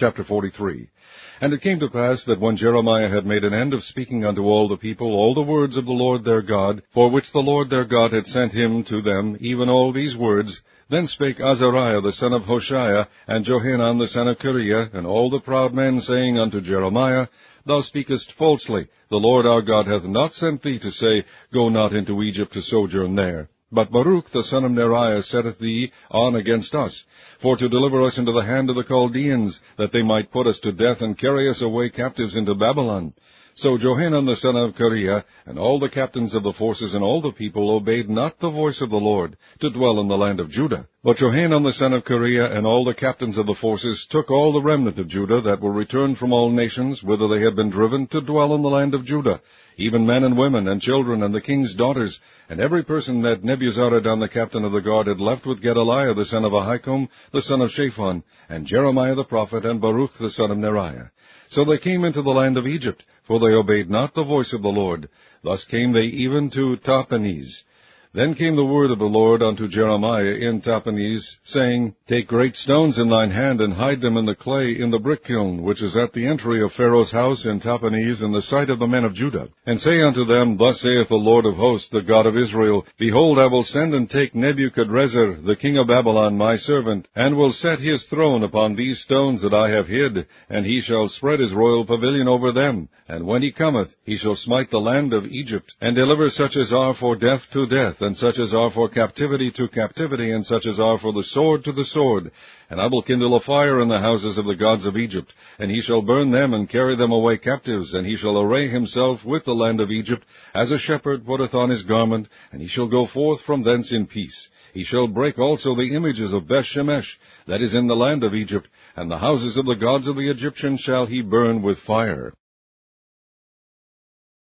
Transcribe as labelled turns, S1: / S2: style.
S1: Chapter 43. And it came to pass that when Jeremiah had made an end of speaking unto all the people all the words of the Lord their God, for which the Lord their God had sent him to them, even all these words, then spake Azariah the son of Hoshea, and Johanan the son of Kareah, and all the proud men, saying unto Jeremiah, Thou speakest falsely. The Lord our God hath not sent thee to say, Go not into Egypt to sojourn there. But Baruch the son of Neriah setteth thee on against us, for to deliver us into the hand of the Chaldeans, that they might put us to death and carry us away captives into Babylon. So Johanan the son of Kareah, and all the captains of the forces, and all the people obeyed not the voice of the Lord, to dwell in the land of Judah. But Johanan the son of Kareah, and all the captains of the forces, took all the remnant of Judah that were returned from all nations, whither they had been driven, to dwell in the land of Judah, even men and women, and children, and the king's daughters, and every person that Nebuzaradan the captain of the guard had left with Gedaliah the son of Ahikam, the son of Shaphan, and Jeremiah the prophet, and Baruch the son of Neriah. So they came into the land of Egypt, for they obeyed not the voice of the Lord. Thus came they even to Tahpanhes. Then came the word of the Lord unto Jeremiah in Tahpanhes, saying, Take great stones in thine hand, and hide them in the clay in the brick kiln, which is at the entry of Pharaoh's house in Tahpanhes, in the sight of the men of Judah. And say unto them, Thus saith the Lord of hosts, the God of Israel, Behold, I will send and take Nebuchadrezzar, the king of Babylon, my servant, and will set his throne upon these stones that I have hid, and he shall spread his royal pavilion over them. And when he cometh, he shall smite the land of Egypt, and deliver such as are for death to death, and such as are for captivity to captivity, and such as are for the sword to the sword. And I will kindle a fire in the houses of the gods of Egypt, and he shall burn them and carry them away captives, and he shall array himself with the land of Egypt, as a shepherd putteth on his garment, and he shall go forth from thence in peace. He shall break also the images of Beth-Shemesh, that is in the land of Egypt, and the houses of the gods of the Egyptians shall he burn with fire.